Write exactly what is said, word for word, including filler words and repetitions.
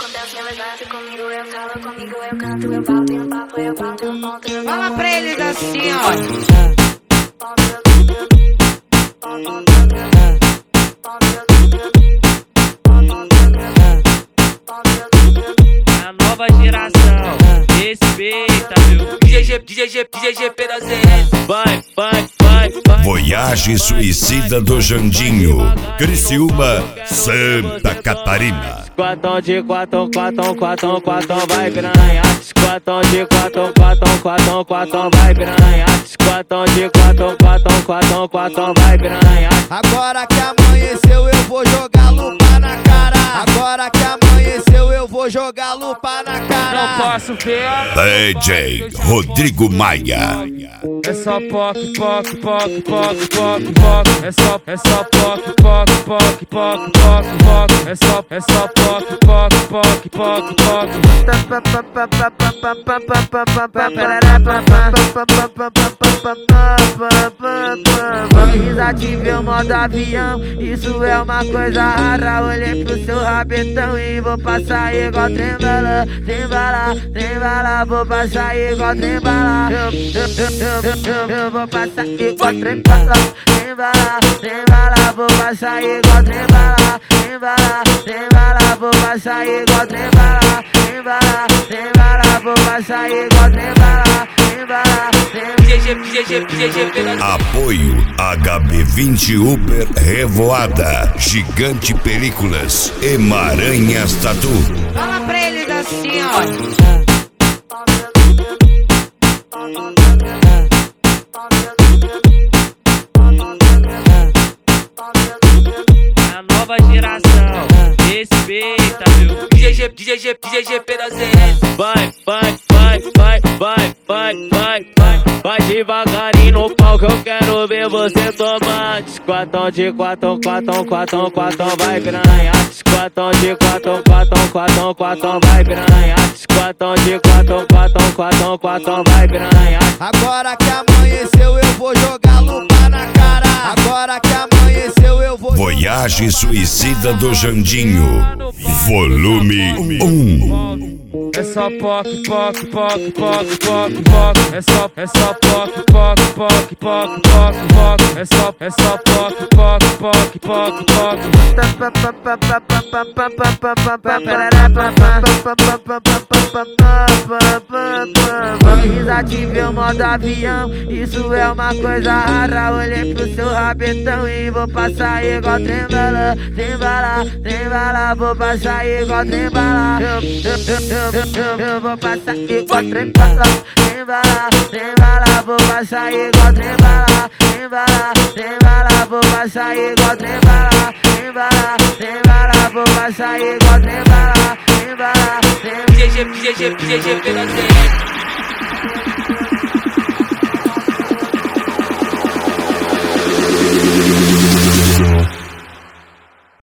Fala pra eles assim, ó. A nova geração, respeita, meu. D J G, D J G, D J G P da Z S. Vai, vai, vai, vai. Voyage Suicida do Jandinho, Criciúma, Santa Catarina. Quatão de quatão, quatão, quatão, quatão, vai piranha. Quatão de quatão, quatão, quatão, quatão, vai piranha. Quatão de quatão, quatão, quatão, quatão, vai piranha. Agora que amanheceu eu vou jogar lupa na cara. Agora que amanheceu eu vou jogar lupa na cara. Não posso ver. D J Rodrigo Maia. É só poc, poc, poc, poc, poc, poc. É só, é só poc, poc, poc, poc, poc, poc. É só, é só poc, poc, poc, poc, poc. Desativei o modo avião, isso é uma coisa rara. Olhei pro seu rabetão e vou passar igual trembala, trembala, trembala. Vou passar igual trembala. Eu, eu, eu, eu, eu, eu vou passar igual trembala, trembala, trembala. Vou passar igual trembala, trembala, trembala. Vou passar igual trembala, trembala, trembala. Vou passar igual trembala, trembala, trembala. Apoio H B vinte Uber Revoada, Gigante Películas e Maranhas Tatu. Fala pra eles assim, ó. A nova geração, respeita, meu. D J G, D J G, D J G P da Z S. Vai, vai, vai, vai, vai, vai, vai, vai. Vai devagarinho no palco, eu quero ver você tomar. Quatão de quatão, quatão, quatão, quatão, vai piranha. Quatão de quatão, quatão, quatão, quatão, vai piranha. Quatão de quatão, quatão, quatão, quatão, vai piranha. Agora que amanheceu eu vou jogar lupa na cara. Agora que amanheceu eu vou. Voyage Suicida do Jandinho, volume um. É só poc, poc, poc, poc, poc, poc. É só, é só poc, poc, poc, poc, poc, poc. É só, é só poc, poc, poc, poc, poc. Desativei o modo avião, isso é uma coisa rara. Olhei pro seu rabetão e vou passar igual trembala, trembala, trembala. Vou passar igual trembala. Eu, eu, eu, eu, eu, eu vou passar igual trembala, trembala, trembala. Vou passar igual trembala, trembala, trembala. Vou passar igual trembala, trembala, trembala. Vou passar igual trembala, trembala, trembala. D J G, D J G, D J G P da Z S.